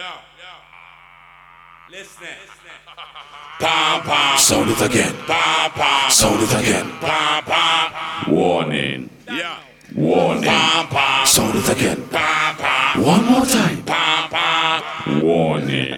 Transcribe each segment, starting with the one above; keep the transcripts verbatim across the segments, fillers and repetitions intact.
Listen. Pam pam. Sound it again. Pam pam. Sound it again. Pam pam. Warning. Yeah. Warning. Pam pam. Sound it again. Pam pam. One more time. Pam pam. Warning.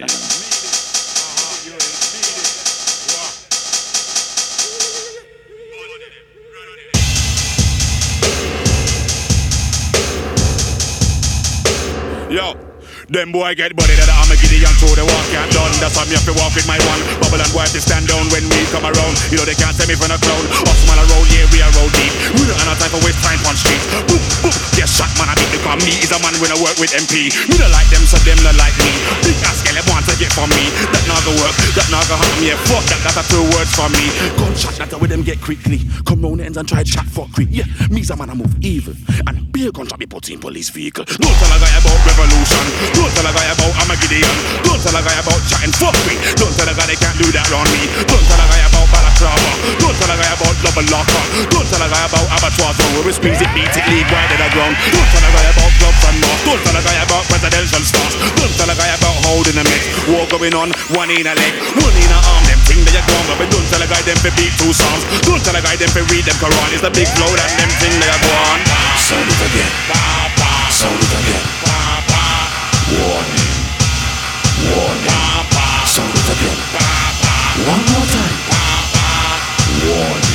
Yo. Them boy get body that I'm a giddy and throw the walk can't done. That's why me have to walk with my one. Bubble and wife to stand down when we come around. You know they can't tell me from the crowd. Us man a road, yeah we a road deep. We don't have no time for waste time on street. Boop boop, get shot man I beat the car. Me is a man when I work with M P. Me don't like them so them not like me. Big ass girl want to get from me. That not go work, that not go harm me. Yeah, fuck that, that's a two words for me. Gunshot that's where them get quickly. Come round the ends and try chat fuckery. Yeah, me's a man I move evil. And beer gunshot be put in police vehicle. Don't tell a guy about revolution. Don't tell a guy about I'm a Gideon. Don't tell a guy about chatting fuckery. Don't tell a guy they can't do that around me. Don't tell a guy about balaclava. Don't tell a guy about double locker. Don't tell a guy about abattoirs where we squeeze it, beat it, leave right to the ground. Don't tell a guy about gloves and more. Don't tell a guy about presidential stars. Don't tell a guy about holding a mix. War going on, one in a leg, one in a arm. Them thing that you're going but don't tell a guy them for beat two songs. Don't tell a guy them for read them Quran. It's the big flow and them thing that you're going. Sound it again. Sound it again. Warning. Warning. Sound it again. One more time. Warning.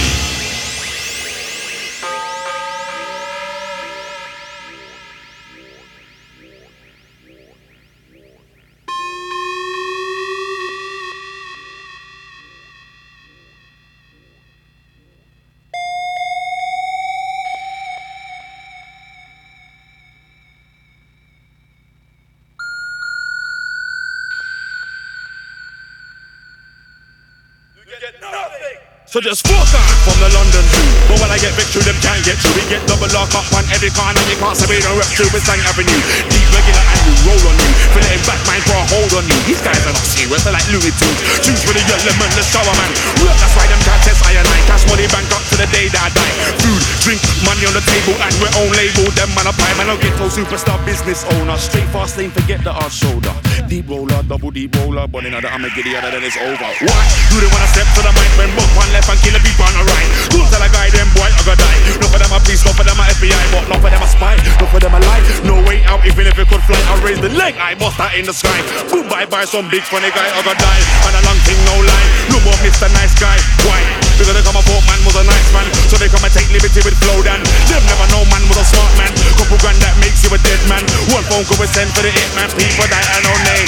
So just fuck on from the London Zoo. But when I get victory, them can't get through. We get double lock up on every corner. You can't say we don't rep through with Sang Avenue. Deep regular and we roll on you. Feel it in back mind for a hold on you. These guys are not serious, they're like Louis Tunes. Choose for the yellow man, the shower man. Work, that's why them can't test iron line. Cash money bank up to the day that I die. Food, drink, money on the table and we're own label. Them man a pie, man, I'll get to superstar business owner. Straight fast lane, forget the hard shoulder. Deep roller, double deep roller. But in other I'm a giddy other than it's over. Why? Do they wanna step to the mic when buck one left and kill a people on the right? Don't tell a guy them boy I gotta die. No for them a police, no for them a F B I, but no for them a spy, no for them a lie. No way out, even if it could fly, I'll raise the leg, I bust that in the sky. Boom, bye bye, some big funny guy I gotta die. And a long thing, no lie. No more Mister Nice Guy. Why? Because they come a folk man was a nice man, so they come and take liberty with flow dan. Them never know man was a smart man. Couple grand that makes you a dead man. One phone call was sent for the hit man. People die and no name.